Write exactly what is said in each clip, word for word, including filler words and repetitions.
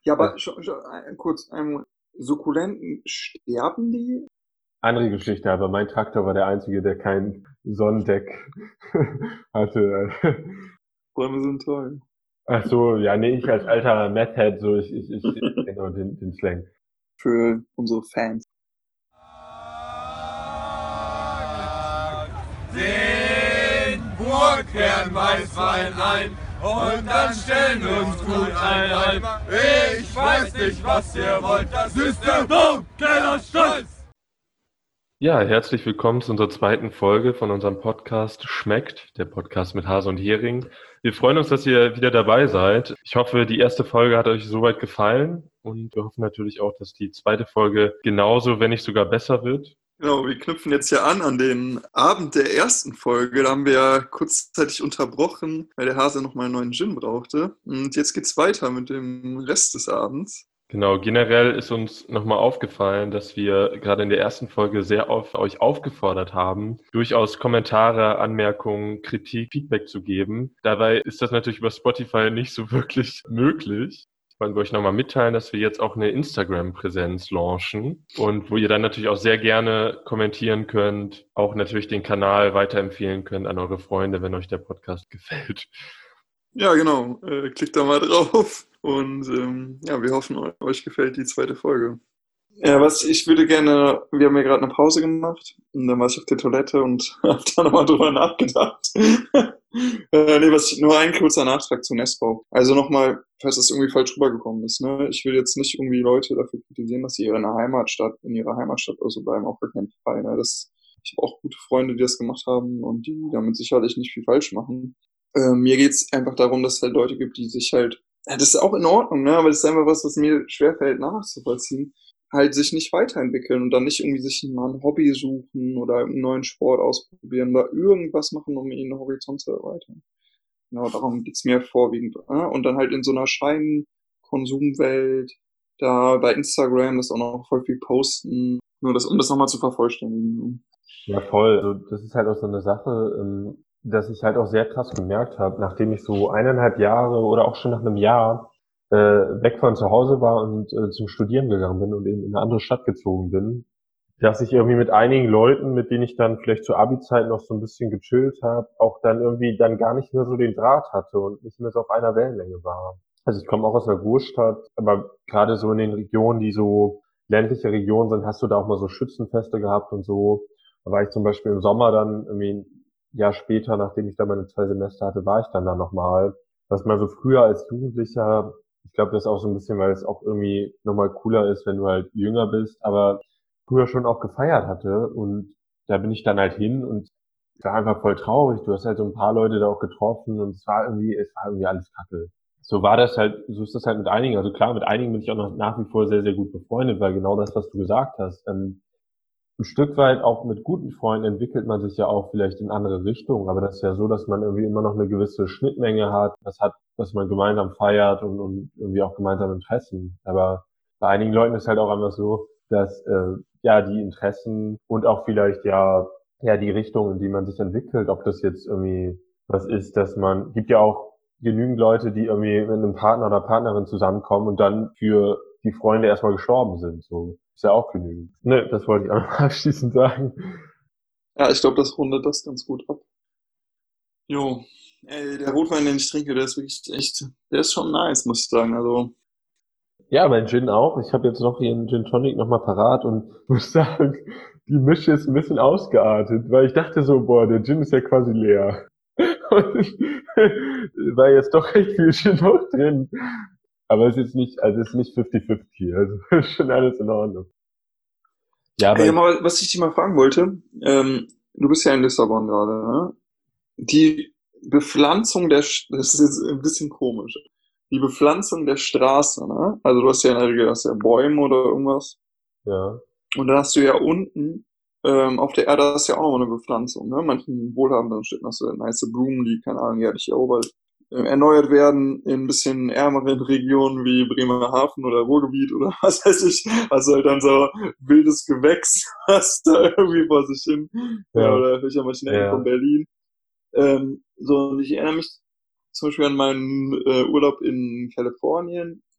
Ja, Das aber schon, schon, äh, kurz, ähm, Sukkulenten, sterben die? andere Geschichte, aber mein Traktor war der einzige, der kein Sonnendeck hatte. Bäume sind toll. Ach so, ja, nee, ich als alter Meth-Head, so ich, ich, ich kenne den, den Slang. Für unsere Fans. Den Burgherrn Weißwein ein und dann stellen wir uns gut ein. Ich weiß nicht, was ihr wollt, das ist der Baumkeller Stolz! Ja, herzlich willkommen zu unserer zweiten Folge von unserem Podcast Schmeckt, der Podcast mit Hase und Hering. Wir freuen uns, dass ihr wieder dabei seid. Ich hoffe, die erste Folge hat euch soweit gefallen und wir hoffen natürlich auch, dass die zweite Folge genauso, wenn nicht sogar besser wird. Genau, wir knüpfen jetzt ja an an den Abend der ersten Folge. Da haben wir ja kurzzeitig unterbrochen, weil der Hase noch mal einen neuen Gin brauchte. Und jetzt geht's weiter mit dem Rest des Abends. Genau, generell ist uns nochmal aufgefallen, dass wir gerade in der ersten Folge sehr auf euch aufgefordert haben, durchaus Kommentare, Anmerkungen, Kritik, Feedback zu geben. Dabei ist das natürlich über Spotify nicht so wirklich möglich. Ich wollte euch nochmal mitteilen, dass wir jetzt auch eine Instagram-Präsenz launchen und wo ihr dann natürlich auch sehr gerne kommentieren könnt, auch natürlich den Kanal weiterempfehlen könnt an eure Freunde, wenn euch der Podcast gefällt. Ja, genau. Äh, klickt da mal drauf. Und ähm, ja, wir hoffen, euch gefällt die zweite Folge. Ja, was ich würde gerne, wir haben ja gerade eine Pause gemacht und dann war ich auf der Toilette und habe da nochmal drüber nachgedacht. äh, nee, was ich, nur ein kurzer Nachtrag zu Nestbau. Also nochmal, falls das irgendwie falsch rübergekommen ist, ne? Ich will jetzt nicht irgendwie Leute dafür kritisieren, dass sie in ihrer Heimatstadt, in ihrer Heimatstadt oder so bleiben, auch gar keinen Fall. Ne? Das, ich habe auch gute Freunde, die das gemacht haben und die damit sicherlich nicht viel falsch machen. Äh, mir geht's einfach darum, dass es halt Leute gibt, die sich halt, ja, das ist auch in Ordnung, ne? Aber das ist einfach was, was mir schwerfällt nachzuvollziehen, halt sich nicht weiterentwickeln und dann nicht irgendwie sich mal ein Hobby suchen oder einen neuen Sport ausprobieren oder irgendwas machen, um ihren Horizont zu erweitern. Genau, darum geht's mir vorwiegend. Ne? Und dann halt in so einer Scheinkonsumwelt, da bei Instagram das auch noch voll viel posten, nur das, um das nochmal zu vervollständigen. Ja, voll. Also das ist halt auch so eine Sache, ähm, dass ich halt auch sehr krass gemerkt habe, nachdem ich so eineinhalb Jahre oder auch schon nach einem Jahr äh, weg von zu Hause war und äh, zum Studieren gegangen bin und eben in eine andere Stadt gezogen bin, dass ich irgendwie mit einigen Leuten, mit denen ich dann vielleicht zur Abi-Zeit noch so ein bisschen gechillt habe, auch dann irgendwie dann gar nicht mehr so den Draht hatte und nicht mehr so auf einer Wellenlänge war. Also ich komme auch aus einer Großstadt, aber gerade so in den Regionen, die so ländliche Regionen sind, hast du da auch mal so Schützenfeste gehabt und so. Da war ich zum Beispiel im Sommer dann irgendwie ein Jahr später, nachdem ich da meine zwei Semester hatte, war ich dann da nochmal. Was man so früher als Jugendlicher, ich glaube, das ist auch so ein bisschen, weil es auch irgendwie nochmal cooler ist, wenn du halt jünger bist, aber früher schon auch gefeiert hatte. Und da bin ich dann halt hin und es war einfach voll traurig. Du hast halt so ein paar Leute da auch getroffen und es war irgendwie, es war irgendwie alles kacke. So war das halt, so ist das halt mit einigen. Also klar, mit einigen bin ich auch noch nach wie vor sehr, sehr gut befreundet, weil genau das, was du gesagt hast, ähm, ein Stück weit auch mit guten Freunden entwickelt man sich ja auch vielleicht in andere Richtungen, aber das ist ja so, dass man irgendwie immer noch eine gewisse Schnittmenge hat, das hat, dass man gemeinsam feiert und, und irgendwie auch gemeinsam Interessen. Aber bei einigen Leuten ist halt auch einfach so, dass äh, ja die Interessen und auch vielleicht ja ja die Richtung, in die man sich entwickelt, ob das jetzt irgendwie was ist, dass man, gibt ja auch genügend Leute, die irgendwie mit einem Partner oder Partnerin zusammenkommen und dann für die Freunde erstmal gestorben sind. So ist ja auch genügend. Ne, das wollte ich auch noch abschließend sagen. Ja, ich glaube, das rundet das ganz gut ab. Jo, ey, der Rotwein, den ich trinke, der ist wirklich echt, der ist schon nice, muss ich sagen. Also, Ja, mein Gin auch. Ich habe jetzt noch hier einen Gin Tonic nochmal parat und muss sagen, die Mische ist ein bisschen ausgeartet, weil ich dachte so, boah, der Gin ist ja quasi leer. Und war jetzt doch recht viel Gin noch drin. Aber es ist jetzt nicht, also es ist nicht fünfzig fünfzig, also ist schon alles in Ordnung. Ja, aber ey, ich, mal, was ich dich mal fragen wollte, ähm, du bist ja in Lissabon gerade, ne? Die Bepflanzung der, Sch- das ist jetzt ein bisschen komisch. Die Bepflanzung der Straße, ne? Also du hast ja in der Regel, hast ja Bäume oder irgendwas. ja, Und dann hast du ja unten, ähm, auf der Erde hast du ja auch noch eine Bepflanzung, ne? Manchen wohlhabenden Städten hast du ja nice Blumen, die, keine Ahnung, jährlich erobert, äh, erneuert werden. In ein bisschen ärmeren Regionen wie Bremerhaven oder Ruhrgebiet oder was weiß ich, hast du halt dann so wildes Gewächs, was da irgendwie vor sich hin, ja, ja, oder welcher manchen Ecken von ja, Berlin. Ähm, so, und ich erinnere mich zum Beispiel an meinen äh, Urlaub in Kalifornien.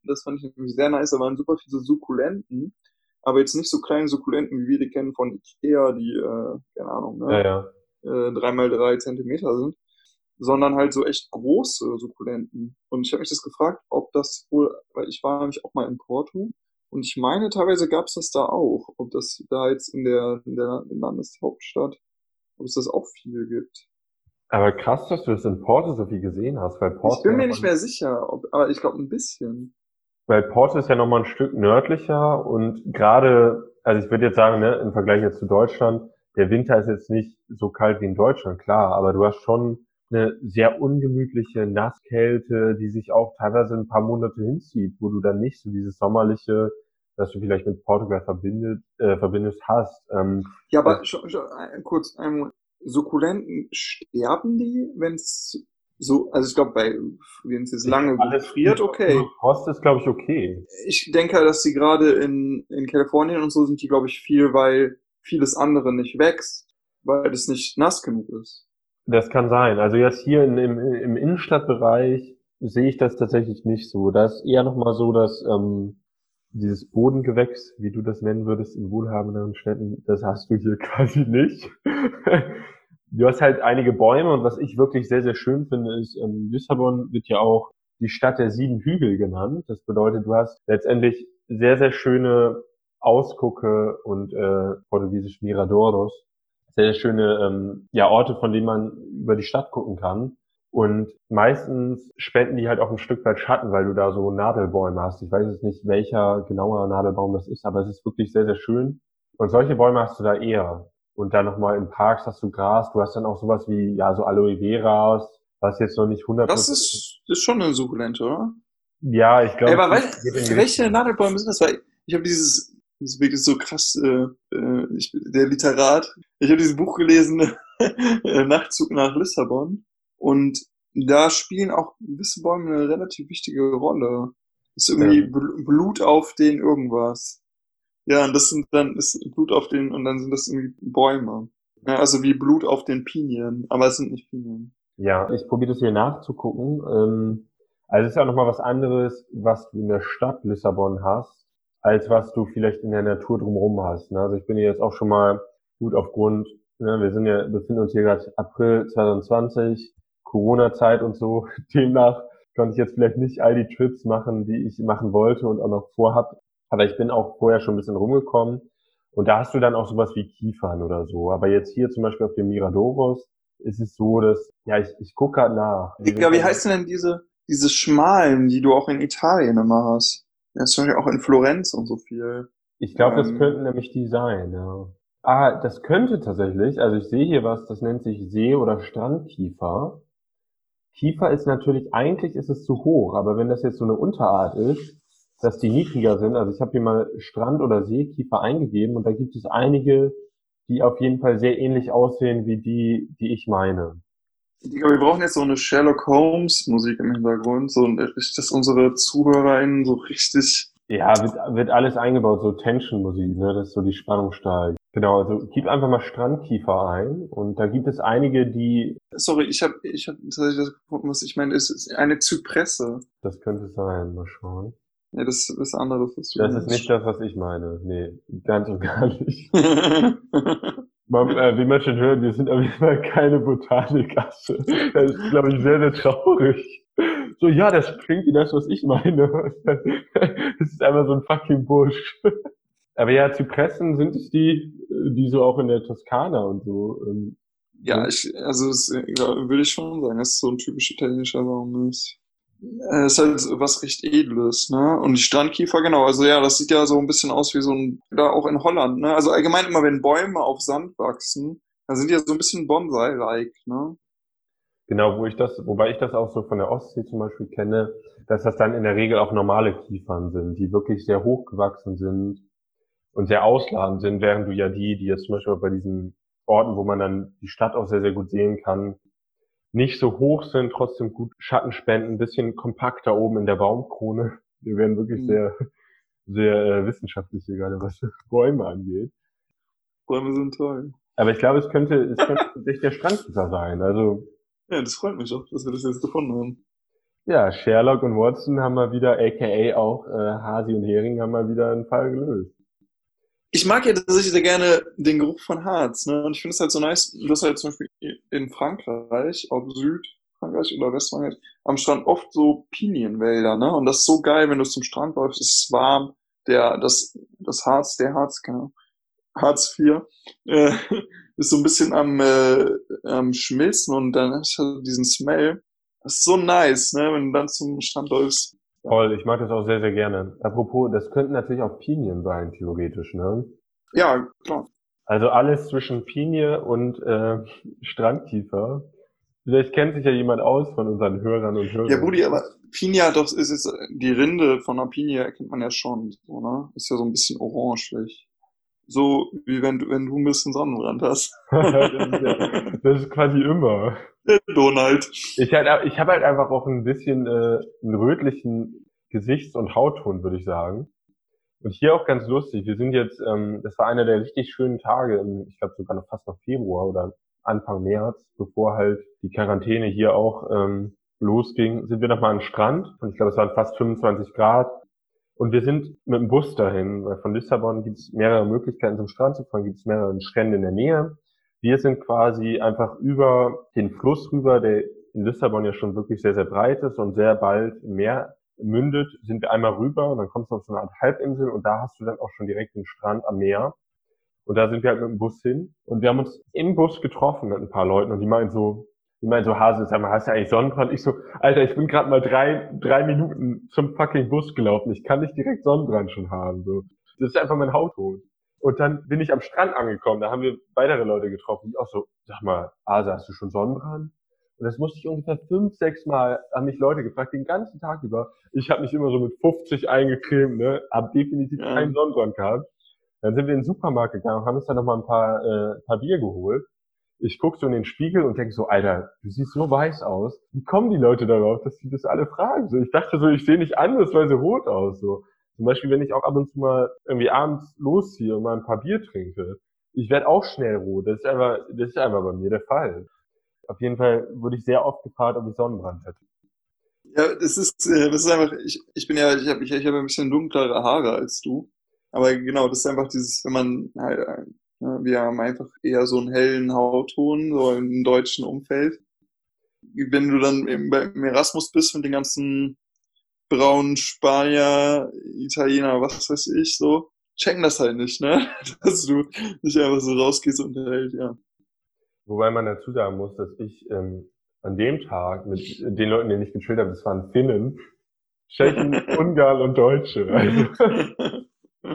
das fand ich nämlich sehr nice, da waren super viele Sukkulenten, aber jetzt nicht so kleine Sukkulenten, wie wir die kennen von Ikea, die, äh, keine Ahnung, Ja, ne, ja. äh, drei mal drei Zentimeter sind, sondern halt so echt große Sukkulenten. Und ich habe mich das gefragt, ob das wohl, weil ich war nämlich auch mal in Porto und ich meine, teilweise gab es das da auch, ob das da jetzt in der, in der Landeshauptstadt, ob es das auch viel gibt. Aber krass, dass du das in Porto so viel gesehen hast, weil Ich Porto bin ja mir noch nicht mal, mehr sicher, ob, aber ich glaube ein bisschen. weil Porto ist ja noch mal ein Stück nördlicher und gerade, also ich würde jetzt sagen, ne, im Vergleich jetzt zu Deutschland, der Winter ist jetzt nicht so kalt wie in Deutschland, klar, aber du hast schon eine sehr ungemütliche Nasskälte, die sich auch teilweise ein paar Monate hinzieht, wo du dann nicht so dieses sommerliche, das du vielleicht mit Portugal verbindet, äh, verbindest, hast. Ähm, Ja, das, aber schon, schon, ein- kurz, ähm, Sukkulenten, sterben die, wenn es so, also ich glaube, bei, wenn es jetzt ich lange alles friert, okay. Frost ist, glaube ich, okay. Ich denke, dass die gerade in, in Kalifornien und so sind die, glaube ich, viel, weil vieles andere nicht wächst, weil es nicht nass genug ist. Das kann sein. Also jetzt hier in, im, im Innenstadtbereich sehe ich das tatsächlich nicht so. Da ist eher nochmal so, dass ähm, dieses Bodengewächs, wie du das nennen würdest, in wohlhabenderen Städten, das hast du hier quasi nicht. Du hast halt einige Bäume und was ich wirklich sehr, sehr schön finde, ist, ähm, Lissabon wird ja auch die Stadt der sieben Hügel genannt. Das bedeutet, du hast letztendlich sehr, sehr schöne Ausgucke und äh, portugiesisch Miradores, sehr, sehr schöne ähm, ja, Orte, von denen man über die Stadt gucken kann. Und meistens spenden die halt auch ein Stück weit Schatten, weil du da so Nadelbäume hast. Ich weiß jetzt nicht, welcher genauer Nadelbaum das ist, aber es ist wirklich sehr, sehr schön. Und solche Bäume hast du da eher. Und dann nochmal in Parks hast du Gras. Du hast dann auch sowas wie, ja, so Aloe Veras, was jetzt noch nicht hundert Das Prozent. ist, ist schon eine Sukkulente, oder? Ja, ich Ey, glaube, aber es wel- geht in die welche Richtung. Nadelbäume sind das? Weil ich habe dieses, das ist wirklich so krass, äh, äh, ich, der Literat. Ich habe dieses Buch gelesen, äh, Nachtzug nach Lissabon. Und da spielen auch gewisse Bäume eine relativ wichtige Rolle. Das ist irgendwie Ähm, Bl- Blut auf den irgendwas. Ja, und das sind dann, ist Blut auf den, und dann sind das irgendwie Bäume. Ja, also wie Blut auf den Pinien, aber es sind nicht Pinien. ja, ich probiere das hier nachzugucken. Ähm, also es ist ja nochmal was anderes, was du in der Stadt Lissabon hast, als was du vielleicht in der Natur drumherum hast. Ne? Also ich bin hier jetzt auch schon mal gut aufgrund, ne, wir sind ja, befinden uns hier gerade April zwanzig zwanzig, Corona-Zeit und so. Demnach konnte ich jetzt vielleicht nicht all die Trips machen, die ich machen wollte und auch noch vorhab. Aber ich bin auch vorher schon ein bisschen rumgekommen. Und da hast du dann auch sowas wie Kiefern oder so. Aber jetzt hier zum Beispiel auf dem Miradores ist es so, dass, ja, ich, ich gucke gerade nach. Die sind Digga, wie dann, heißen denn diese, diese schmalen, die du auch in Italien immer hast? Ja, zum Beispiel auch in Florenz und so viel. ich glaube, das Ähm, könnten nämlich die sein, ja. Ah, das könnte tatsächlich, also ich sehe hier was, das nennt sich See- oder Strandkiefer. Kiefer ist natürlich, eigentlich ist es zu hoch, aber wenn das jetzt so eine Unterart ist, dass die niedriger sind, also ich habe hier mal Strand- oder Seekiefer eingegeben und da gibt es einige, die auf jeden Fall sehr ähnlich aussehen wie die, die ich meine. Digga, wir brauchen jetzt so eine Sherlock Holmes Musik im Hintergrund, so, dass unsere ZuhörerInnen so richtig. Ja, wird, wird alles eingebaut, so Tension-Musik, ne, dass so die Spannung steigt. Genau, also gib einfach mal Strandkiefer ein und da gibt es einige, die, Sorry, ich habe ich hab tatsächlich das gefunden, was ich meine, ist, ist eine Zypresse. das könnte sein, mal schauen. Ja, das ist was anderes, was du Das ist nicht meinst. das, was ich meine. Nee, ganz und gar nicht. Man, äh, wie man schon hört, wir sind auf jeden Fall keine Botanikasse. Das ist, glaube ich, sehr, sehr traurig. So, ja, das klingt wie das, was ich meine. Das ist einfach so ein fucking Busch. Aber ja, Zypressen sind es die, die so auch in der Toskana und so ähm, Ja, sind. ich, also das äh, ja, würde ich schon sagen, dass es so ein typisch italienischer Baum ist. Äh, ist halt was recht Edles, ne? Und die Strandkiefer, genau, also ja, das sieht ja so ein bisschen aus wie so ein, da auch in Holland, ne? Also allgemein immer, wenn Bäume auf Sand wachsen, dann sind die ja so ein bisschen Bonsai-like, ne? Genau, wo ich das, wobei ich das auch so von der Ostsee zum Beispiel kenne, dass das dann in der Regel auch normale Kiefern sind, die wirklich sehr hoch gewachsen sind und sehr ausladend sind, während du ja die, die jetzt zum Beispiel bei diesen Orten, wo man dann die Stadt auch sehr, sehr gut sehen kann, nicht so hoch sind, trotzdem gut Schatten spenden, ein bisschen kompakter oben in der Baumkrone. Wir werden wirklich Hm. sehr, sehr äh, wissenschaftlich hier gerade, was Bäume angeht. Bäume sind toll. Aber ich glaube, es könnte, es könnte tatsächlich der Strandkiefer sein. Also Ja, das freut mich auch, dass wir das jetzt gefunden haben. Ja, Sherlock und Watson haben mal wieder, aka auch äh, Hasi und Hering, haben mal wieder einen Fall gelöst. Ich mag ja tatsächlich sehr gerne den Geruch von Harz, ne? Und ich finde es halt so nice, du hast halt zum Beispiel in Frankreich, ob Südfrankreich oder Westfrankreich, am Strand oft so Pinienwälder, ne? Und das ist so geil, wenn du zum Strand läufst, es ist warm, der, das, das Harz, der Harz, keine Ahnung, Hartz vier, äh, ist so ein bisschen am, äh, am Schmilzen und dann hast du diesen Smell. Das ist so nice, ne? Wenn du dann zum Strand läufst. Toll, ich mag das auch sehr, sehr gerne. Apropos, das könnten natürlich auch Pinien sein, theoretisch, ne? Ja, klar. Also alles zwischen Pinie und äh, Strandkiefer. Vielleicht kennt sich ja jemand aus von unseren Hörern und Ja, Hörern. Budi, aber Pinia, doch, ist jetzt, die Rinde von einer Pinie erkennt man ja schon, so, ne? Ist ja so ein bisschen orangelich. So, wie wenn du, wenn du ein bisschen Sonnenbrand hast. Das ist, ja, das ist quasi immer. Der Donald. Ich halt, ich habe halt einfach auch ein bisschen äh, einen rötlichen Gesichts- und Hautton, würde ich sagen. Und hier auch ganz lustig. Wir sind jetzt, ähm, das war einer der richtig schönen Tage, im, ich glaube sogar noch fast noch Februar oder Anfang März, bevor halt die Quarantäne hier auch ähm, losging, sind wir nochmal an den Strand. Und ich glaube, es waren fast fünfundzwanzig Grad. Und wir sind mit dem Bus dahin, weil von Lissabon gibt es mehrere Möglichkeiten zum Strand zu fahren, gibt es mehrere Strände in der Nähe. Wir sind quasi einfach über den Fluss rüber, der in Lissabon ja schon wirklich sehr, sehr breit ist und sehr bald im Meer mündet, sind wir einmal rüber und dann kommst du auf so eine Art Halbinsel und da hast du dann auch schon direkt den Strand am Meer. Und da sind wir halt mit dem Bus hin und wir haben uns im Bus getroffen mit ein paar Leuten und die meinen so, die meinen so, Hase, sag mal, hast du eigentlich Sonnenbrand? Ich so, Alter, ich bin gerade mal drei, drei Minuten zum fucking Bus gelaufen. Ich kann nicht direkt Sonnenbrand schon haben, so. Das ist einfach mein Hautton. Und dann bin ich am Strand angekommen, da haben wir weitere Leute getroffen, die auch so, sag mal, Hase, hast du schon Sonnenbrand? Und das musste ich ungefähr fünf, sechs Mal, haben mich Leute gefragt, den ganzen Tag über. Ich habe mich immer so mit fünfzig eingecremt, ne, hab definitiv Ja. keinen Sonnenbrand gehabt. Dann sind wir in den Supermarkt gegangen und haben uns dann noch mal ein paar, äh, paar Bier geholt. Ich guck so in den Spiegel und denke so, Alter, du siehst so weiß aus. Wie kommen die Leute darauf, dass die das alle fragen? So, ich dachte so, ich sehe nicht andersweise rot aus. So, zum Beispiel, wenn ich auch ab und zu mal irgendwie abends losziehe und mal ein paar Bier trinke, ich werde auch schnell rot. Das ist einfach, das ist einfach bei mir der Fall. Auf jeden Fall wurde ich sehr oft gefragt, ob ich Sonnenbrand hätte. Ja, das ist, äh, das ist einfach, ich, ich bin ja, ich habe ich, ich hab ein bisschen dunklere Haare als du. Aber genau, das ist einfach dieses, wenn man halt, äh, wir haben einfach eher so einen hellen Hautton, so im deutschen Umfeld. Wenn du dann im, im Erasmus bist mit den ganzen braunen Spanier, Italiener, was weiß ich, so, checken das halt nicht, ne? Dass du nicht einfach so rausgehst und unterhält, ja. Wobei man dazu sagen muss, dass ich ähm, an dem Tag mit den Leuten, denen ich gechillt habe, das waren Finnen, Tschechen, Ungarn und Deutsche. Also,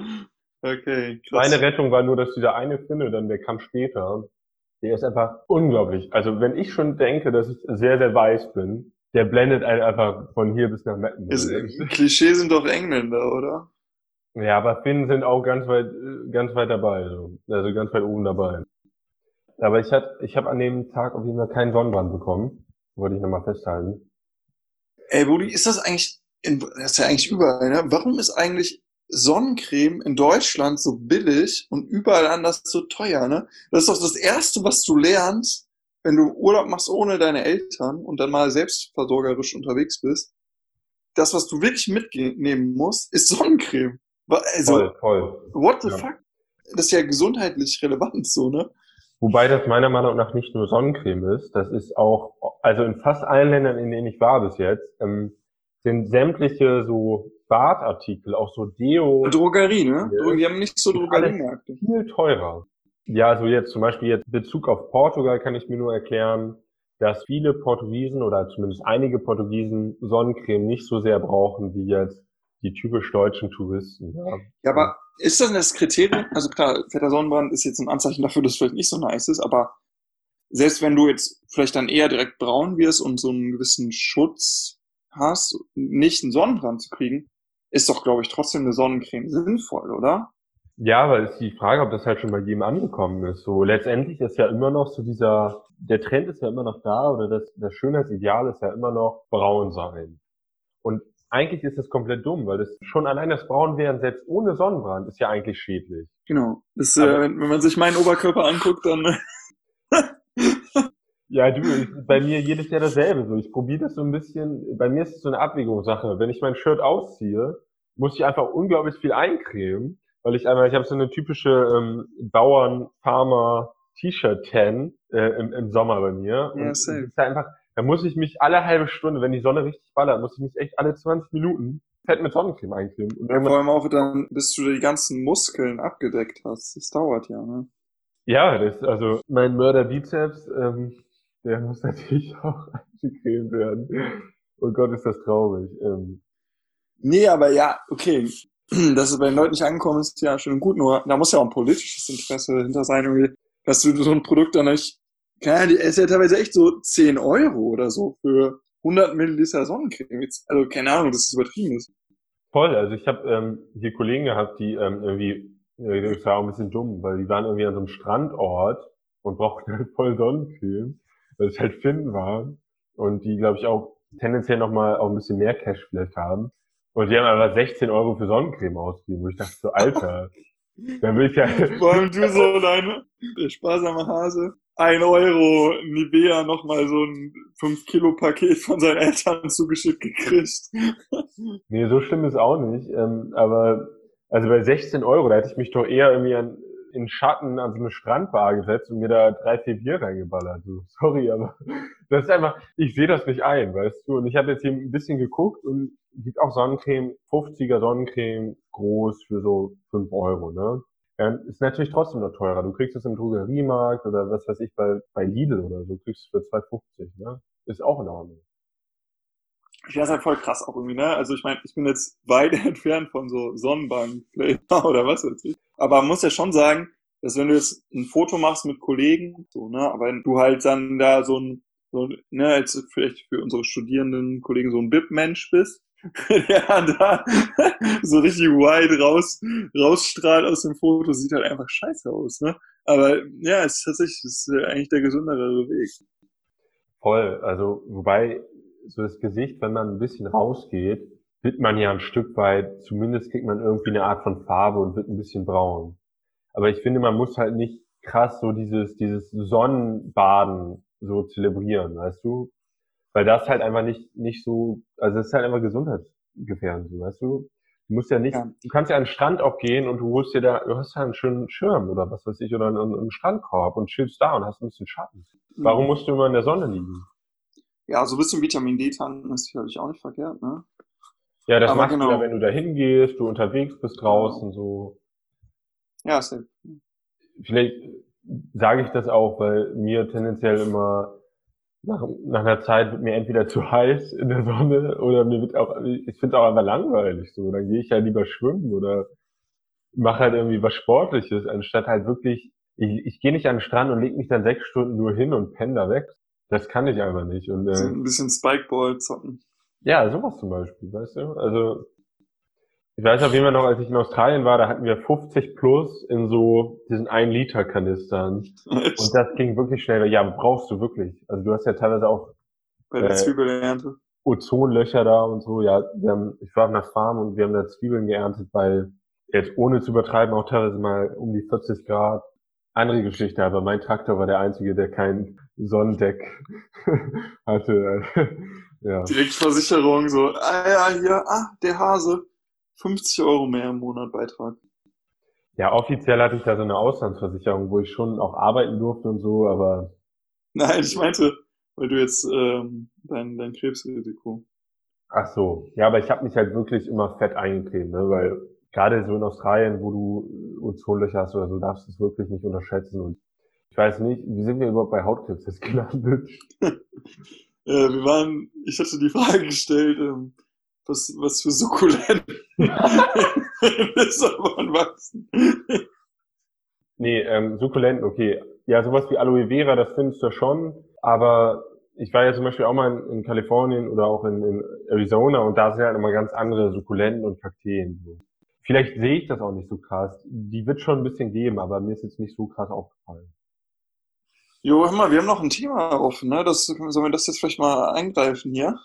okay, krass. meine Rettung war nur, dass dieser eine Finne, dann der kam später, der ist einfach unglaublich. Also wenn ich schon denke, dass ich sehr, sehr weiß bin, der blendet einen einfach von hier bis nach Metten. Ist, Klischee sind doch Engländer, oder? Ja, aber Finnen sind auch ganz weit, ganz weit dabei, so. Also ganz weit oben dabei. Aber ich hab, ich habe an dem Tag auf jeden Fall keinen Sonnenbrand bekommen. Wollte ich nochmal festhalten. Ey, Budi, ist das eigentlich, in, das ist ja eigentlich überall, ne? Warum ist eigentlich Sonnencreme in Deutschland so billig und überall anders so teuer, ne? Das ist doch das Erste, was du lernst, wenn du Urlaub machst ohne deine Eltern und dann mal selbstversorgerisch unterwegs bist. Das, was du wirklich mitnehmen musst, ist Sonnencreme. Also, Voll, voll. what the Ja. fuck? Das ist ja gesundheitlich relevant, so, ne? Wobei das meiner Meinung nach nicht nur Sonnencreme ist, das ist auch, also in fast allen Ländern, in denen ich war bis jetzt, ähm, sind sämtliche so Badartikel, auch so Deo, Drogerie, ne? Ja. Die haben nicht so Drogeriemärkte. viel teurer. Ja, also jetzt zum Beispiel jetzt Bezug auf Portugal kann ich mir nur erklären, dass viele Portugiesen oder zumindest einige Portugiesen Sonnencreme nicht so sehr brauchen wie jetzt die typisch deutschen Touristen. Ja, Ja, aber ist das denn das Kriterium? Also klar, fetter Sonnenbrand ist jetzt ein Anzeichen dafür, dass es vielleicht nicht so nice ist, aber selbst wenn du jetzt vielleicht dann eher direkt braun wirst und so einen gewissen Schutz hast, nicht einen Sonnenbrand zu kriegen, ist doch, glaube ich, trotzdem eine Sonnencreme sinnvoll, oder? Ja, aber ist die Frage, ob das halt schon bei jedem angekommen ist. So letztendlich ist ja immer noch so dieser, der Trend ist ja immer noch da oder das, das Schönheitsideal ist ja immer noch braun sein. Und eigentlich ist das komplett dumm, weil das schon allein das Braunwerden selbst ohne Sonnenbrand ist ja eigentlich schädlich. Genau. Das, Aber- äh, wenn, wenn man sich meinen Oberkörper anguckt, dann Ja, du, ist bei mir jedes Jahr dasselbe. So, ich probiere das so ein bisschen. Bei mir ist es so eine Abwägungssache. Wenn ich mein Shirt ausziehe, muss ich einfach unglaublich viel eincremen, weil ich einfach, ich habe so eine typische ähm, Bauern-Farmer-T-Shirt-Tan äh, im, im Sommer bei mir. Ja, Und es safe. ist da einfach, da muss ich mich alle halbe Stunde, wenn die Sonne richtig ballert, muss ich mich echt alle zwanzig Minuten fett mit Sonnencreme eincremen. Und Ja, vor irgendwann, allem auch dann, bis du die ganzen Muskeln abgedeckt hast. Das dauert ja, ne? ja, das, also mein Mörder-Bizeps, ähm, der muss natürlich auch eingecremt werden. Oh Gott, ist das traurig. Ähm, Nee, aber ja, okay. Dass es bei den Leuten nicht angekommen ist, ja, schön und gut, nur da muss ja auch ein politisches Interesse hinter sein, irgendwie, dass du so ein Produkt dann nicht, keine Ahnung, es ist ja teilweise echt so zehn Euro oder so für hundert Milliliter Sonnencreme. Jetzt, also keine Ahnung, dass das übertrieben ist. voll, also ich habe ähm, hier Kollegen gehabt, die ähm, irgendwie, äh, das war auch ein bisschen dumm, weil die waren irgendwie an so einem Strandort und brauchten halt voll Sonnencreme, weil es halt Finnen war und die, glaube ich, auch tendenziell nochmal auch ein bisschen mehr Cash vielleicht haben. Und die haben aber sechzehn Euro für Sonnencreme ausgegeben, wo ich dachte so, Alter, da will ich ja, Vor allem du so deine, der sparsame Hase. Ein Euro Nivea nochmal so ein fünf Kilo Paket von seinen Eltern zugeschickt gekriegt. nee, so schlimm ist auch nicht, ähm, aber also bei sechzehn Euro, da hätte ich mich doch eher irgendwie an, in Schatten an so eine Strandbar gesetzt und mir da drei, vier Bier reingeballert. So, sorry, aber das ist einfach, ich sehe das nicht ein, weißt du. Und ich habe jetzt hier ein bisschen geguckt und gibt auch Sonnencreme, fünfziger Sonnencreme, groß für so fünf Euro, ne? Ja, ist natürlich trotzdem noch teurer. Du kriegst es im Drogeriemarkt oder was weiß ich, bei, bei Lidl oder so, kriegst du es für zwei fünfzig, ne? Ist auch in Ordnung. Ich finde das halt voll krass auch irgendwie, ne? Also ich meine, ich bin jetzt weit entfernt von so Sonnenbank-Flavor oder was weiß ich. Aber man muss ja schon sagen, dass wenn du jetzt ein Foto machst mit Kollegen, so, ne, aber wenn du halt dann da so ein, so, ein, ne, jetzt vielleicht für unsere studierenden Kollegen so ein B I P-Mensch bist, der da so richtig wide raus, rausstrahlt aus dem Foto, sieht halt einfach scheiße aus, ne? Aber ja, es ist tatsächlich, es ist eigentlich der gesündere Weg. Voll, also wobei so das Gesicht, wenn man ein bisschen rausgeht, wird man ja ein Stück weit, zumindest kriegt man irgendwie eine Art von Farbe und wird ein bisschen braun. Aber ich finde, man muss halt nicht krass so dieses, dieses Sonnenbaden so zelebrieren, weißt du? Weil das halt einfach nicht, nicht so, also es ist halt einfach gesundheitsgefährdend, so, weißt du? Du musst ja nicht, Ja. du kannst ja an den Strand auch gehen und du holst dir da, du hast ja einen schönen Schirm oder was weiß ich, oder einen, einen Strandkorb und chillst da und hast ein bisschen Schatten. Warum Mhm. musst du immer in der Sonne liegen? Ja, so ein bisschen Vitamin D tanken ist sicherlich auch nicht verkehrt, ne? Ja, das Aber machst du ja, wenn genau, du da hingehst, du unterwegs bist genau. draußen, so. Ja, safe. Vielleicht sage ich das auch, weil mir tendenziell immer nach, nach einer Zeit wird mir entweder zu heiß in der Sonne oder mir wird auch, ich finde es auch einfach langweilig, so. Dann gehe ich halt lieber schwimmen oder mache halt irgendwie was Sportliches, anstatt halt wirklich, ich, ich gehe nicht an den Strand und leg mich dann sechs Stunden nur hin und penne da weg. Das kann ich einfach nicht. Und So äh, ein bisschen Spikeball zocken. ja, sowas zum Beispiel, weißt du? Also ich weiß auf jeden Fall noch, als ich in Australien war, da hatten wir fünfzig plus in so diesen ein Liter Kanistern. Und Echt? das ging wirklich schnell. Ja, brauchst du wirklich. Also du hast ja teilweise auch Bei der äh, Zwiebelernte. Ozonlöcher da und so. Ja, wir haben, ich war auf einer Farm und wir haben da Zwiebeln geerntet bei, jetzt ohne zu übertreiben, auch teilweise mal um die vierzig Grad. Andere Geschichte, aber mein Traktor war der einzige, der kein Sonnendeck hatte. Ja. Direkt Versicherung, so, ah ja, hier, ah, der Hase. fünfzig Euro mehr im Monat Beitrag. Ja, offiziell hatte ich da so eine Auslandsversicherung, wo ich schon auch arbeiten durfte und so, aber Nein, ich meinte, weil du jetzt ähm, dein, dein Krebsrisiko. ach so. Ja, aber ich habe mich halt wirklich immer fett eingecremt, ne? Weil gerade so in Australien, wo du Ozonlöcher hast oder so, darfst du es wirklich nicht unterschätzen. Und ich weiß nicht, wie sind wir überhaupt bei Hautkrebs jetzt gelandet? äh, wir waren, ich hatte die Frage gestellt, ähm, was, was für Sukkulenten in Lissabon wachsen. Nee, ähm, Sukkulenten, okay. Ja, sowas wie Aloe Vera, das findest du schon. Aber ich war ja zum Beispiel auch mal in, in Kalifornien oder auch in, in Arizona und da sind halt immer ganz andere Sukkulenten und Kakteen. So. Vielleicht sehe ich das auch nicht so krass. Die wird schon ein bisschen geben, aber mir ist jetzt nicht so krass aufgefallen. Jo, hör mal, wir haben noch ein Thema offen, ne? Das, sollen wir das jetzt vielleicht mal eingreifen hier?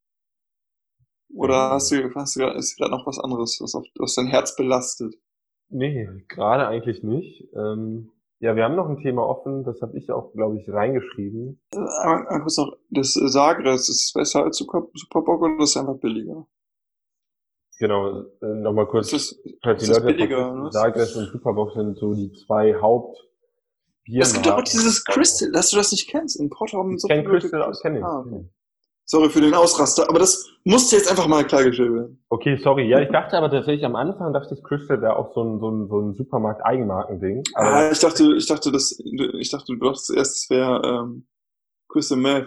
Ja, Oder hast gerne. du, hast du grad, ist gerade noch was anderes, was, auf, was dein Herz belastet? Nee, gerade eigentlich nicht. Ähm, Ja, wir haben noch ein Thema offen, das habe ich auch, glaube ich, reingeschrieben. Aber aber kurz noch, das äh, Sagres, ist es besser als Super, Superbock oder ist es einfach billiger? Genau, äh, nochmal kurz, Ist das, falls die ist das Leute das billiger, noch oder wissen, was? Sagres und Superbox sind so die zwei Es gibt doch auch Hauptbiermarken. dieses Crystal, dass du das nicht kennst. In Porto haben Ich so kenne viele Leute Crystal, Crystal. kenne ich. Ah, kenn okay. ich. Sorry für den Ausraster, aber das musste jetzt einfach mal klargestellt werden. Okay, sorry. Ja, ich dachte aber tatsächlich am Anfang, dachte ich, Crystal wäre auch so ein, so ein, so ein Supermarkt-Eigenmarkending. Aber Ah, ich dachte, ich dachte, das, ich dachte, du dachtest erst, es wäre ähm, Crystal Meth.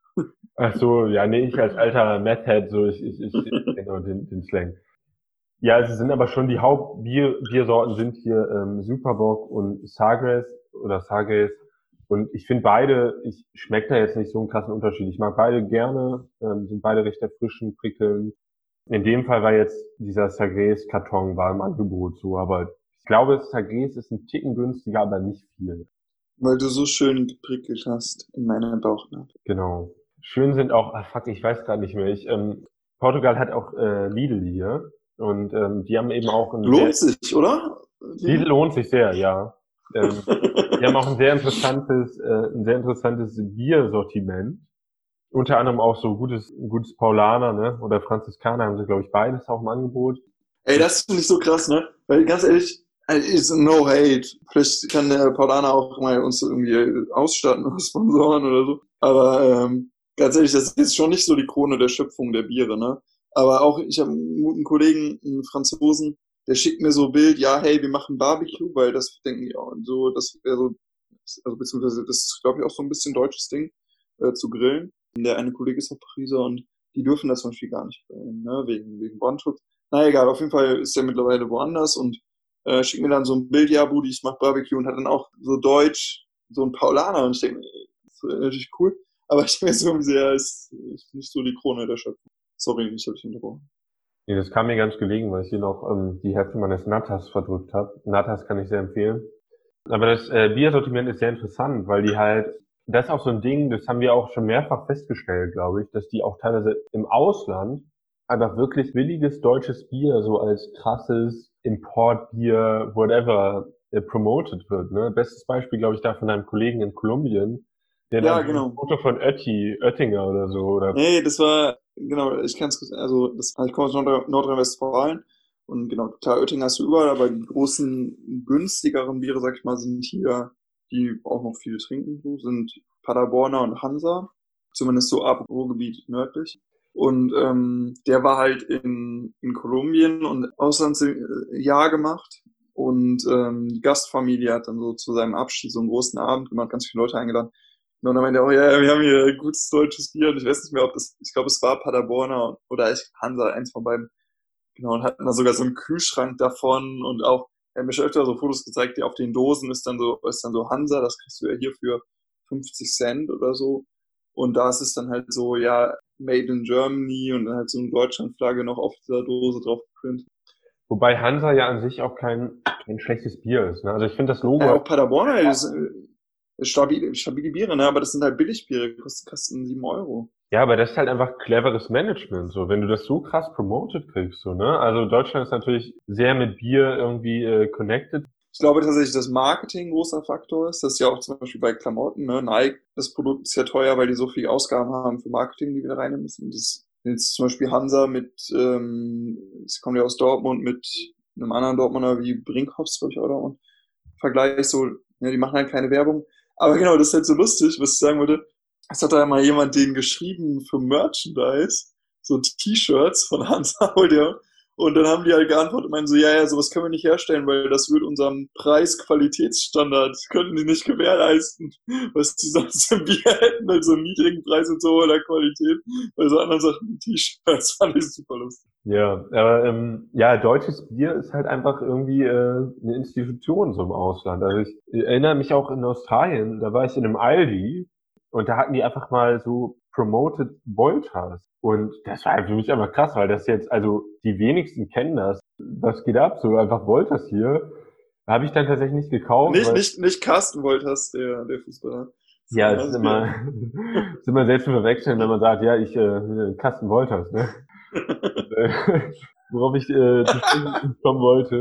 ach so, ja, nee, ich als alter Meth-Head, so ich, ich, ich genau den, den Slang. Ja, es sind aber schon die Hauptbiersorten sind hier ähm, Superbock und Sagres oder Sagres. Und ich finde beide, ich schmecke da jetzt nicht so einen krassen Unterschied. Ich mag beide gerne, ähm, sind beide recht erfrischend, prickelnd. In dem Fall war jetzt dieser Sagres-Karton war im Angebot so, aber ich glaube, Sagres ist ein Ticken günstiger, aber nicht viel. Weil du so schön geprickelt hast in meiner Bauchnabel. Genau. Schön sind auch, ah fuck, ich weiß gerade nicht mehr. Ich, ähm, Portugal hat auch äh, Lidl hier und ähm, die haben eben auch ein Lohnt sehr, sich, oder? Lidl lohnt sich sehr, ja. Ähm, die haben auch ein sehr interessantes, äh, ein sehr interessantes Biersortiment. Unter anderem auch so gutes, gutes Paulaner, ne? Oder Franziskaner haben sie, glaube ich, beides auch im Angebot. Ey, das finde ich so krass, ne? Weil ganz ehrlich, ist no hate. Vielleicht kann der Paulaner auch mal uns irgendwie ausstatten oder sponsoren oder so. Aber ähm, ganz ehrlich, das ist jetzt schon nicht so die Krone der Schöpfung der Biere, ne? Aber auch, ich habe einen guten Kollegen, einen Franzosen, der schickt mir so ein Bild, ja, hey, wir machen Barbecue, weil das denken die auch so, das wäre so, also beziehungsweise das ist, glaube ich, auch so ein bisschen deutsches Ding, äh, zu grillen. Der eine Kollege ist auch Pariser und die dürfen das zum Beispiel gar nicht grillen, ne, wegen, wegen Brandschutz. Na egal, auf jeden Fall ist der mittlerweile woanders und äh, schickt mir dann so ein Bild, ja, Budi, ich mach Barbecue und hat dann auch so Deutsch, so ein Paulaner und ich denke, das ist natürlich cool, aber ich denke mir so irgendwie, ja, ist, ist nicht so die Krone der Schöpfung. Sorry, ich habe dich unterbrochen. Nee, das kam mir ganz gelegen, weil ich hier noch ähm, die Hälfte meines Natas verdrückt habe. Natas kann ich sehr empfehlen. Aber das äh, Biersortiment ist sehr interessant, weil die halt, das ist auch so ein Ding, das haben wir auch schon mehrfach festgestellt, glaube ich, dass die auch teilweise im Ausland einfach wirklich billiges deutsches Bier so als krasses Importbier, whatever, äh, promoted wird. Ne? Bestes Beispiel, glaube ich, da von einem Kollegen in Kolumbien, der Ja, dann so ein genau. Foto von Ötti, Oettinger oder so, oder Nee, das war, genau, ich kann es, also das, ich komme aus Nordrhein- Nordrhein-Westfalen und genau, klar, Oettinger hast du überall, aber die großen, günstigeren Biere, sag ich mal, sind hier, die auch noch viel trinken, so, sind Paderborner und Hansa, zumindest so ab Ruhrgebiet nördlich. Und ähm, der war halt in, in Kolumbien und Auslandsjahr gemacht. Und ähm, die Gastfamilie hat dann so zu seinem Abschied so einen großen Abend gemacht, ganz viele Leute eingeladen. Und dann meinte er, oh ja, wir haben hier gutes deutsches Bier und ich weiß nicht mehr, ob das, ich glaube, es war Paderborner oder ich, Hansa, eins von beiden. Genau, und hatten da sogar so einen Kühlschrank davon und auch, er hat mir schon öfter so Fotos gezeigt, die auf den Dosen ist dann so, ist dann so Hansa, das kriegst du ja hier für fünfzig Cent oder so. Und da ist es dann halt so, ja, Made in Germany und dann halt so eine Deutschlandflagge noch auf dieser Dose drauf geprintet. wobei Hansa ja an sich auch kein, kein schlechtes Bier ist. Ne? Also ich finde das Logo, Ja, auch Paderborner, das ist stabile, stabile Biere, ne? Aber das sind halt Billigbiere, kosten, kosten sieben Euro. ja, aber das ist halt einfach cleveres Management, so, wenn du das so krass promoted kriegst, so, ne? Also Deutschland ist natürlich sehr mit Bier irgendwie äh, connected. Ich glaube tatsächlich, dass Marketing ein großer Faktor ist. Das ist ja auch zum Beispiel bei Klamotten, ne? Nike, das Produkt ist ja teuer, weil die so viel Ausgaben haben für Marketing, die wir da reinnehmen müssen. Das jetzt zum Beispiel Hansa mit, ähm, es kommt ja aus Dortmund mit einem anderen Dortmunder wie Brinkhoffs, glaube ich, auch Dortmund. Vergleich so, ja, die machen halt keine Werbung. Aber genau, das ist halt so lustig, was ich sagen würde. Es hat da mal jemand den geschrieben für Merchandise, so T-Shirts von Hansa Holder. Und dann haben die halt geantwortet und meinen so, ja, ja, sowas können wir nicht herstellen, weil das würde unserem Preis-Qualitätsstandard, könnten die nicht gewährleisten. Was die sonst im Bier hätten, halt so einen niedrigen Preis und so hoher Qualität. Bei so anderen Sachen T-Shirts fand ich super lustig. Ja, aber ähm, ja, deutsches Bier ist halt einfach irgendwie äh, eine Institution so im Ausland. Also ich erinnere mich auch in Australien, da war ich in einem Aldi und da hatten die einfach mal so promoted Voltas. Und das war halt für mich einfach krass, weil das jetzt, also die wenigsten kennen das. Was geht ab? So einfach Voltas hier. Habe ich dann tatsächlich nicht gekauft. Nicht, weil, nicht, nicht Carsten Wolters, der, der Fußballer. ja, es ist immer, ist immer selbst zu verwechseln, wenn man sagt, ja, ich, äh, Carsten Wolters, ne? Worauf ich äh, zu sprechen kommen wollte.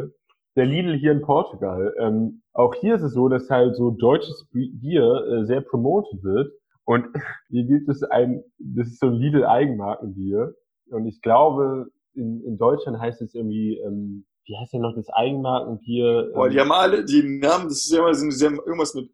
der Lidl hier in Portugal. Ähm, auch hier ist es so, dass halt so deutsches Bier äh, sehr promoted wird. Und hier gibt es ein, das ist so ein Lidl-Eigenmarkenbier. Und ich glaube, in, in Deutschland heißt es irgendwie, ähm, wie heißt denn noch das Eigenmarkenbier? Boah, Ähm, die haben alle, die Namen, das ist ja immer, sie haben irgendwas mit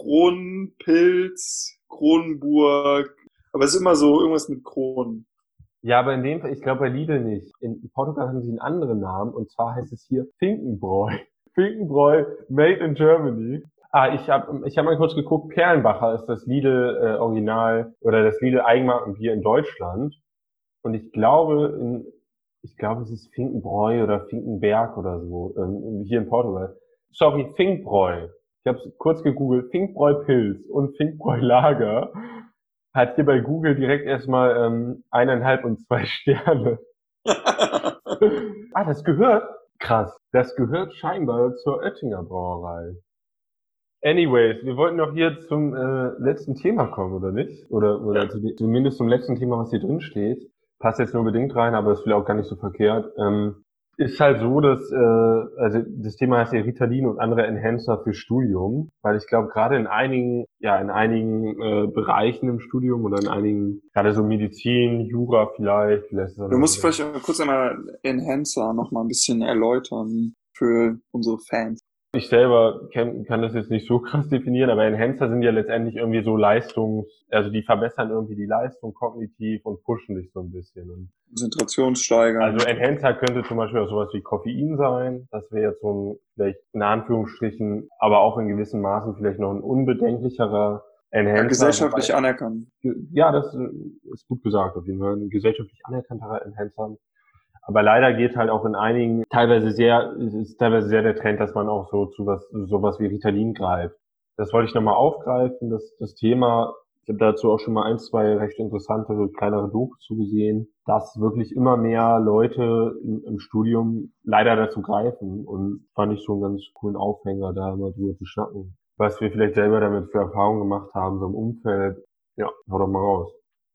Kronpilz, Kronenburg, aber es ist immer so irgendwas mit Kronen. Ja, aber in dem Fall, ich glaube bei Lidl nicht. In Portugal haben sie einen anderen Namen und zwar heißt es hier Finkenbräu. Finkenbräu, made in Germany. Ah, ich habe ich hab mal kurz geguckt, Perlenbacher ist das Lidl äh, Original oder das Lidl Eigenmarkenbier in Deutschland. Und ich glaube, in, ich glaube, es ist Finkenbräu oder Finkenberg oder so, ähm, hier in Portugal. Sorry, Finkbräu. Ich habe kurz gegoogelt, Finkbräu Pilz und Finkbräu Lager. Hat hier bei Google direkt erstmal ähm, eineinhalb und zwei Sterne. Ah, das gehört, krass, das gehört scheinbar zur Oettinger Brauerei. Anyways, wir wollten doch hier zum äh, letzten Thema kommen, oder nicht? Oder, oder Ja. zu, zumindest zum letzten Thema, was hier drin steht. Passt jetzt nur bedingt rein, aber ist vielleicht auch gar nicht so verkehrt. Ähm, ist halt so, dass, äh, also das Thema heißt ja Ritalin und andere Enhancer für Studium, weil ich glaube, gerade in einigen, ja, in einigen äh, Bereichen im Studium oder in einigen, gerade so Medizin, Jura vielleicht, vielleicht ist das Du musst noch- vielleicht auch kurz einmal Enhancer noch mal ein bisschen erläutern für unsere Fans. Ich selber kann, kann das jetzt nicht so krass definieren, aber Enhancer sind ja letztendlich irgendwie so Leistungs, also die verbessern irgendwie die Leistung kognitiv und pushen dich so ein bisschen. Und Konzentrationssteiger. also Enhancer könnte zum Beispiel auch sowas wie Koffein sein. Das wäre jetzt so ein, vielleicht in Anführungsstrichen, aber auch in gewissen Maßen vielleicht noch ein unbedenklicherer Enhancer. Ja, gesellschaftlich wobei- anerkannt. Ja, das ist gut gesagt auf jeden Fall. Ein gesellschaftlich anerkannterer Enhancer. Aber leider geht halt auch in einigen teilweise sehr, es ist teilweise sehr der Trend, dass man auch so zu was, sowas wie Ritalin greift. Das wollte ich nochmal aufgreifen, das, das Thema. Ich habe dazu auch schon mal ein, zwei recht interessante, kleinere Dokus zugesehen, dass wirklich immer mehr Leute im, im Studium leider dazu greifen und fand ich schon einen ganz coolen Aufhänger, da mal drüber zu schnacken. Was wir vielleicht selber damit für Erfahrungen gemacht haben, so im Umfeld. Ja, hau doch mal raus.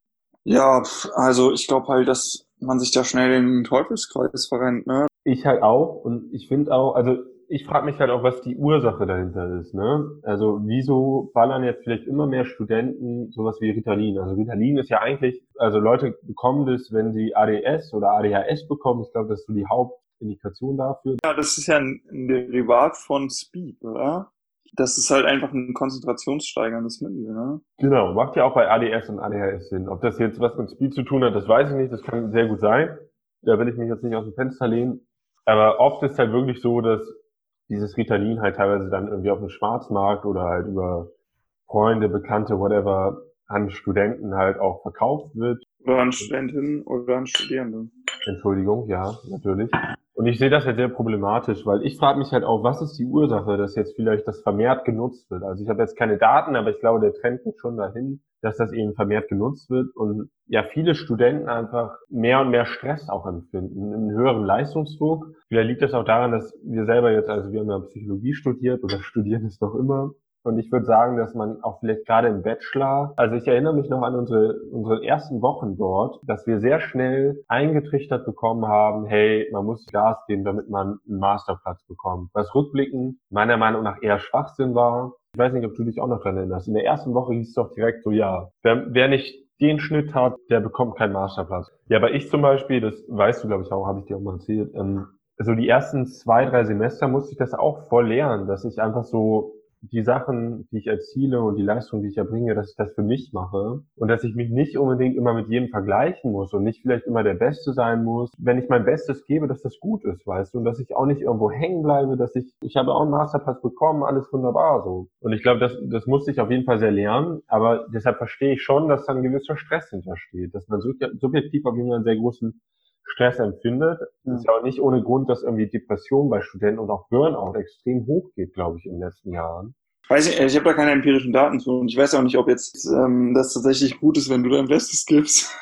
Ja, pf, also ich glaube halt, dass man sich da schnell in den Teufelskreis verrennt, ne? Ich halt auch und ich finde auch, also ich frage mich halt auch, was die Ursache dahinter ist, ne? Also wieso ballern jetzt vielleicht immer mehr Studenten sowas wie Ritalin? Also Ritalin ist ja eigentlich, also Leute bekommen das, wenn sie A D S oder A D H S bekommen. Ich glaube, das ist so die Hauptindikation dafür. Ja, das ist ja ein, ein Derivat von Speed, oder? Das ist halt einfach ein konzentrationssteigerndes Mittel, ne? Genau, macht ja auch bei A D S und A D H S Sinn. Ob das jetzt was mit Speed zu tun hat, das weiß ich nicht. Das kann sehr gut sein. Da will ich mich jetzt nicht aus dem Fenster lehnen. Aber oft ist halt wirklich so, dass dieses Ritalin halt teilweise dann irgendwie auf dem Schwarzmarkt oder halt über Freunde, Bekannte, whatever, an Studenten halt auch verkauft wird. Oder an Studentinnen oder an Studierende. Entschuldigung, ja, natürlich. Und ich sehe das halt sehr problematisch, weil ich frage mich halt auch, was ist die Ursache, dass jetzt vielleicht das vermehrt genutzt wird? Also ich habe jetzt keine Daten, aber ich glaube, der Trend geht schon dahin, dass das eben vermehrt genutzt wird und ja viele Studenten einfach mehr und mehr Stress auch empfinden, einen höheren Leistungsdruck. Vielleicht liegt das auch daran, dass wir selber jetzt, also wir haben ja Psychologie studiert oder studieren es noch immer. Und ich würde sagen, dass man auch vielleicht gerade im Bachelor, also ich erinnere mich noch an unsere, unsere ersten Wochen dort, dass wir sehr schnell eingetrichtert bekommen haben, hey, man muss Gas geben, damit man einen Masterplatz bekommt. Was rückblickend meiner Meinung nach eher Schwachsinn war. Ich weiß nicht, ob du dich auch noch daran erinnerst. In der ersten Woche hieß es doch direkt so, ja, wer, wer nicht den Schnitt hat, der bekommt keinen Masterplatz. Ja, aber ich zum Beispiel, das weißt du, glaube ich, auch, habe ich dir auch mal erzählt, ähm, also die ersten zwei, drei Semester musste ich das auch voll lernen, dass ich einfach so die Sachen, die ich erziele und die Leistung, die ich erbringe, dass ich das für mich mache und dass ich mich nicht unbedingt immer mit jedem vergleichen muss und nicht vielleicht immer der Beste sein muss. Wenn ich mein Bestes gebe, dass das gut ist, weißt du, und dass ich auch nicht irgendwo hängen bleibe, dass ich, ich habe auch einen Masterplatz bekommen, alles wunderbar so. Und ich glaube, das, das musste ich auf jeden Fall sehr lernen, aber deshalb verstehe ich schon, dass da ein gewisser Stress hintersteht, dass man subjektiv auf jeden Fall einen sehr großen Stress empfindet. Ja. Ist ja auch nicht ohne Grund, dass irgendwie Depression bei Studenten und auch Burnout extrem hoch geht, glaube ich, in den letzten Jahren. Weiß ich, ich habe da keine empirischen Daten zu und ich weiß auch nicht, ob jetzt ähm, das tatsächlich gut ist, wenn du dein Bestes gibst.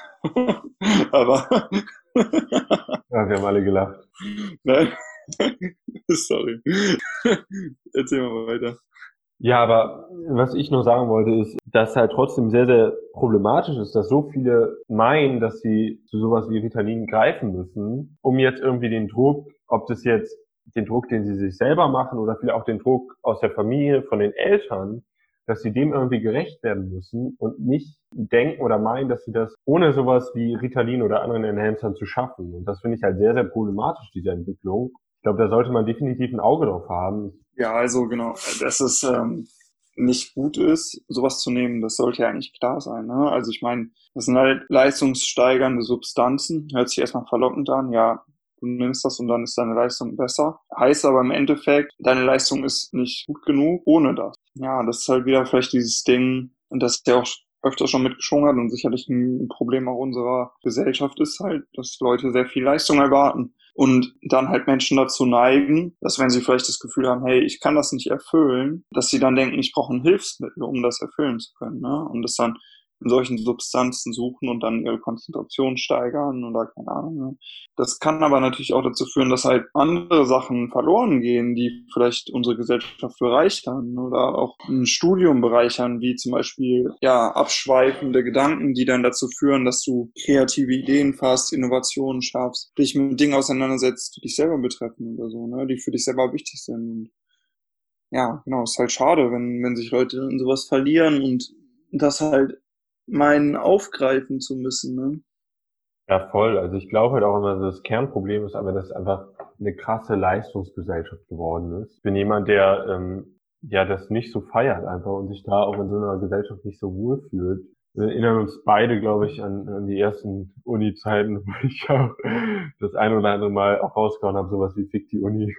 Aber Ja, wir haben alle gelacht. nein. Sorry. Erzähl mal weiter. Ja, aber was ich nur sagen wollte, ist, dass halt trotzdem sehr, sehr problematisch ist, dass so viele meinen, dass sie zu sowas wie Ritalin greifen müssen, um jetzt irgendwie den Druck, ob das jetzt den Druck, den sie sich selber machen oder vielleicht auch den Druck aus der Familie, von den Eltern, dass sie dem irgendwie gerecht werden müssen und nicht denken oder meinen, dass sie das ohne sowas wie Ritalin oder anderen Enhancern zu schaffen. Und das finde ich halt sehr, sehr problematisch, diese Entwicklung. Ich glaube, da sollte man definitiv ein Auge drauf haben. Ja, also genau, dass es ähm, nicht gut ist, sowas zu nehmen, das sollte ja eigentlich klar sein. Ne? Also ich meine, das sind halt leistungssteigernde Substanzen, hört sich erstmal verlockend an, ja, du nimmst das und dann ist deine Leistung besser. Heißt aber im Endeffekt, deine Leistung ist nicht gut genug ohne das. Ja, das ist halt wieder vielleicht dieses Ding, und das ja auch öfter schon mitgeschwungen hat und sicherlich ein Problem auch unserer Gesellschaft ist halt, dass Leute sehr viel Leistung erwarten und dann halt Menschen dazu neigen, dass wenn sie vielleicht das Gefühl haben, hey, ich kann das nicht erfüllen, dass sie dann denken, ich brauche ein Hilfsmittel, um das erfüllen zu können, ne? Und das dann in solchen Substanzen suchen und dann ihre Konzentration steigern oder keine Ahnung. Ne? Das kann aber natürlich auch dazu führen, dass halt andere Sachen verloren gehen, die vielleicht unsere Gesellschaft bereichern oder auch ein Studium bereichern, wie zum Beispiel ja abschweifende Gedanken, die dann dazu führen, dass du kreative Ideen fasst, Innovationen schaffst, dich mit Dingen auseinandersetzt, die dich selber betreffen oder so, ne, die für dich selber wichtig sind. Und ja, genau, ist halt schade, wenn wenn sich Leute in sowas verlieren und das halt meinen aufgreifen zu müssen, ne? Ja, voll. Also ich glaube halt auch immer, das Kernproblem ist aber, dass es einfach eine krasse Leistungsgesellschaft geworden ist. Ich bin jemand, der ähm, ja das nicht so feiert einfach und sich da auch in so einer Gesellschaft nicht so wohl fühlt. Wir erinnern uns beide, glaube ich, an, an die ersten Uni-Zeiten, wo ich auch das ein oder andere Mal auch rausgehauen habe, sowas wie Fick die Uni.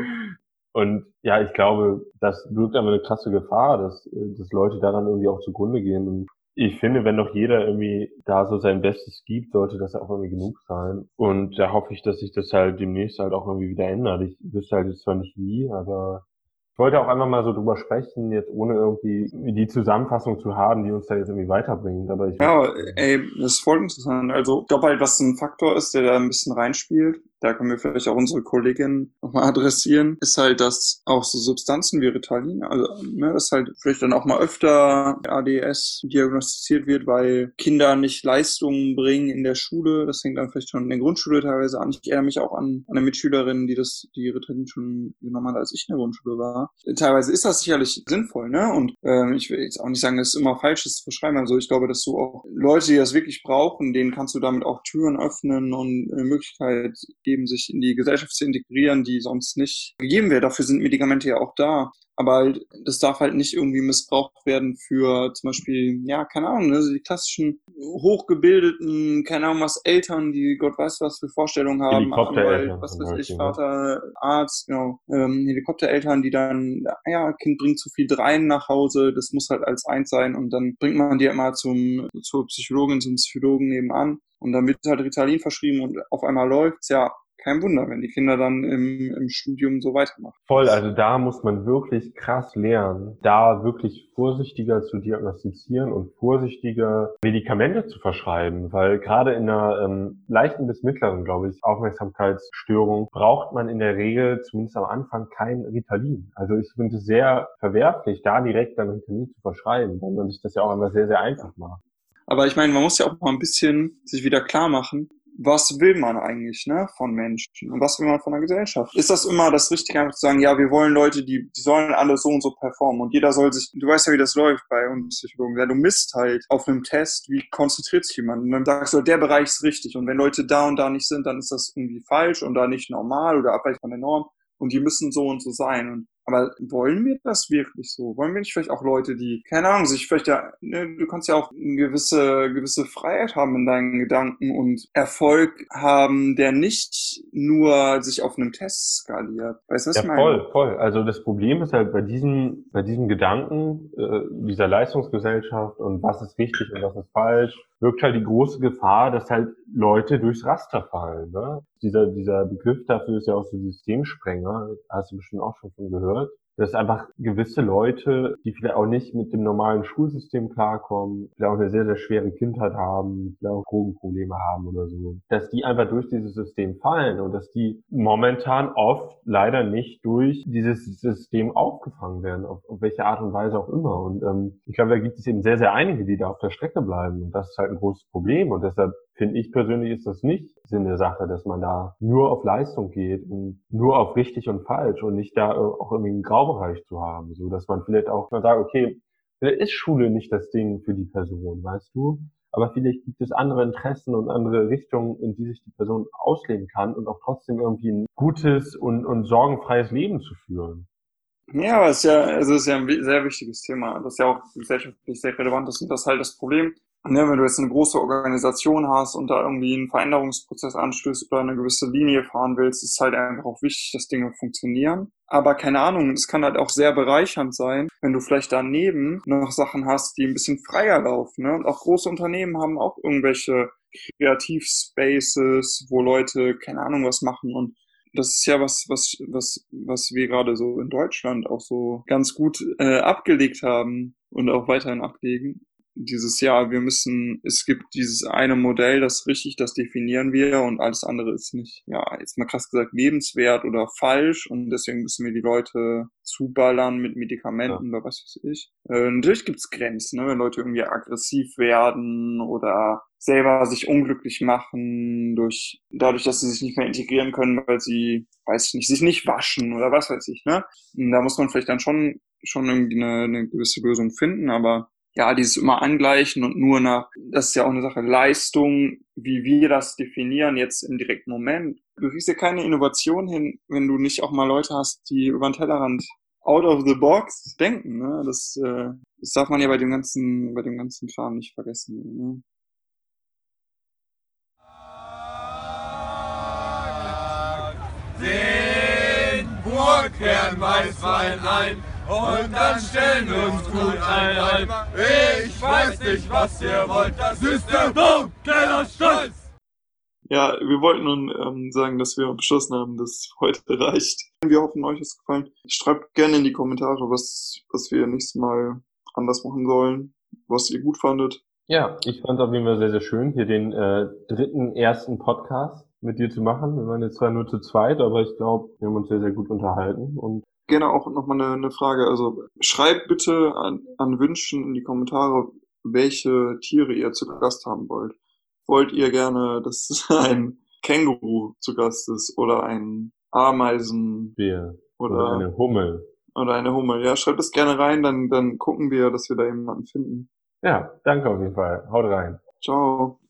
Und ja, ich glaube, das birgt aber eine krasse Gefahr, dass, dass Leute daran irgendwie auch zugrunde gehen. Und ich finde, wenn doch jeder irgendwie da so sein Bestes gibt, sollte das auch irgendwie genug sein. Und da hoffe ich, dass sich das halt demnächst halt auch irgendwie wieder ändert. Ich wüsste halt jetzt zwar nicht wie, aber ich wollte auch einfach mal so drüber sprechen, jetzt ohne irgendwie die Zusammenfassung zu haben, die uns da jetzt irgendwie weiterbringt. Aber ich Ja, ey, das ist voll interessant. Also ich glaube halt, was ein Faktor ist, der da ein bisschen reinspielt, da können wir vielleicht auch unsere Kollegin nochmal adressieren, ist halt, dass auch so Substanzen wie Ritalin, also ne, dass halt vielleicht dann auch mal öfter A D S diagnostiziert wird, weil Kinder nicht Leistungen bringen in der Schule. Das fängt dann vielleicht schon in der Grundschule teilweise an. Ich erinnere mich auch an, an eine Mitschülerin, die das, die Ritalin schon genommen hat, als ich in der Grundschule war. Teilweise ist das sicherlich sinnvoll, ne? Und ähm, ich will jetzt auch nicht sagen, dass es immer falsch ist zu verschreiben. Also ich glaube, dass du auch Leute, die das wirklich brauchen, denen kannst du damit auch Türen öffnen und eine Möglichkeit geben, sich in die Gesellschaft zu integrieren, die sonst nicht gegeben wäre. Dafür sind Medikamente ja auch da. Aber halt, das darf halt nicht irgendwie missbraucht werden für zum Beispiel, ja, keine Ahnung, ne, so die klassischen hochgebildeten, keine Ahnung was, Eltern, die Gott weiß was für Vorstellungen haben, Anwalt, was weiß ich, Vater, Arzt, genau, ähm, Helikoptereltern, die dann, ja, Kind bringt zu viel dreien nach Hause, das muss halt als eins sein und dann bringt man die immer zum, zur Psychologin, zum Psychologen nebenan und dann wird halt Ritalin verschrieben und auf einmal läuft's, ja. Kein Wunder, wenn die Kinder dann im, im Studium so weitermachen. Voll, also da muss man wirklich krass lernen, da wirklich vorsichtiger zu diagnostizieren und vorsichtiger Medikamente zu verschreiben, weil gerade in einer ähm, leichten bis mittleren, glaube ich, Aufmerksamkeitsstörung braucht man in der Regel zumindest am Anfang kein Ritalin. Also ich finde es sehr verwerflich, da direkt dann Ritalin zu verschreiben, weil man sich das ja auch immer sehr, sehr einfach macht. Aber ich meine, man muss ja auch mal ein bisschen sich wieder klar machen, was will man eigentlich, ne, von Menschen? Und was will man von der Gesellschaft? Ist das immer das Richtige, einfach zu sagen, ja, wir wollen Leute, die, die sollen alle so und so performen und jeder soll sich, du weißt ja, wie das läuft bei uns Psychologen, ja, du misst halt auf einem Test, wie konzentriert sich jemand und dann sagst du, der Bereich ist richtig und wenn Leute da und da nicht sind, dann ist das irgendwie falsch und da nicht normal oder abweichend von der Norm und die müssen so und so sein und aber wollen wir das wirklich so? Wollen wir nicht vielleicht auch Leute, die, keine Ahnung, sich vielleicht ja, ne, du kannst ja auch eine gewisse, gewisse Freiheit haben in deinen Gedanken und Erfolg haben, der nicht nur sich auf einem Test skaliert. Weißt du, was ja, ich meine? voll, voll. Also das Problem ist halt bei diesem, bei diesem Gedanken, äh, dieser Leistungsgesellschaft und was ist richtig und was ist falsch, wirkt halt die große Gefahr, dass halt Leute durchs Raster fallen, ne? Dieser, dieser Begriff dafür ist ja auch so Systemsprenger, hast du bestimmt auch schon von gehört. Dass einfach gewisse Leute, die vielleicht auch nicht mit dem normalen Schulsystem klarkommen, vielleicht auch eine sehr, sehr schwere Kindheit haben, vielleicht auch Drogenprobleme haben oder so, dass die einfach durch dieses System fallen und dass die momentan oft leider nicht durch dieses System aufgefangen werden, auf, auf welche Art und Weise auch immer. Und ähm, ich glaube, da gibt es eben sehr, sehr einige, die da auf der Strecke bleiben und das ist halt ein großes Problem und deshalb finde ich persönlich, ist das nicht Sinn der Sache, dass man da nur auf Leistung geht und nur auf richtig und falsch und nicht da auch irgendwie einen Graubereich zu haben, so dass man vielleicht auch mal sagt, okay, vielleicht ist Schule nicht das Ding für die Person, weißt du? Aber vielleicht gibt es andere Interessen und andere Richtungen, in die sich die Person ausleben kann und auch trotzdem irgendwie ein gutes und, und sorgenfreies Leben zu führen. Ja, aber es ist ja, also es ist ja ein wi- sehr wichtiges Thema, das ja auch gesellschaftlich sehr relevant ist. Und das ist halt das Problem, ne, wenn du jetzt eine große Organisation hast und da irgendwie einen Veränderungsprozess anstößt oder eine gewisse Linie fahren willst, ist halt einfach auch wichtig, dass Dinge funktionieren. Aber keine Ahnung, es kann halt auch sehr bereichernd sein, wenn du vielleicht daneben noch Sachen hast, die ein bisschen freier laufen, ne? Und auch große Unternehmen haben auch irgendwelche Kreativspaces, wo Leute, keine Ahnung, was machen. Und das ist ja was, was, was, was wir gerade so in Deutschland auch so ganz gut äh, abgelegt haben und auch weiterhin ablegen. Dieses Jahr, wir müssen, es gibt dieses eine Modell, das ist richtig, das definieren wir und alles andere ist nicht, ja, jetzt mal krass gesagt, lebenswert oder falsch und deswegen müssen wir die Leute zuballern mit Medikamenten oder was weiß ich. Äh, natürlich gibt's Grenzen, ne, wenn Leute irgendwie aggressiv werden oder selber sich unglücklich machen durch, dadurch, dass sie sich nicht mehr integrieren können, weil sie, weiß ich nicht, sich nicht waschen oder was weiß ich, ne. Und da muss man vielleicht dann schon, schon irgendwie eine, eine gewisse Lösung finden, aber ja, dieses immer angleichen und nur nach, das ist ja auch eine Sache Leistung, wie wir das definieren jetzt im direkten Moment. Du kriegst ja keine Innovation hin, wenn du nicht auch mal Leute hast, die über den Tellerrand out of the box denken, ne? Das, äh, das darf man ja bei dem ganzen, bei dem ganzen Kram nicht vergessen, ne? Den Burgherrn Weißwein ein und dann stellen uns gut ein. Ich weiß nicht, was ihr wollt, das ist der Keller Stolz. Ja, wir wollten nun ähm, sagen, dass wir beschlossen haben, dass heute reicht. Wir hoffen, euch hat es gefallen. Schreibt gerne in die Kommentare, was, was wir nächstes Mal anders machen sollen, was ihr gut fandet. Ja, ich fand es auf jeden Fall sehr, sehr schön, hier den äh, dritten, ersten Podcast mit dir zu machen. Wir waren jetzt zwar nur zu zweit, aber ich glaube, wir haben uns sehr, sehr gut unterhalten. Und Gerne auch nochmal eine, eine Frage. Also schreibt bitte an, an Wünschen in die Kommentare, welche Tiere ihr zu Gast haben wollt. Wollt ihr gerne, dass ein Känguru zu Gast ist oder ein Ameisen wir oder, oder eine Hummel. oder eine Hummel? Ja, schreibt es gerne rein, dann, dann gucken wir, dass wir da jemanden finden. Ja, danke auf jeden Fall. Haut rein. Ciao.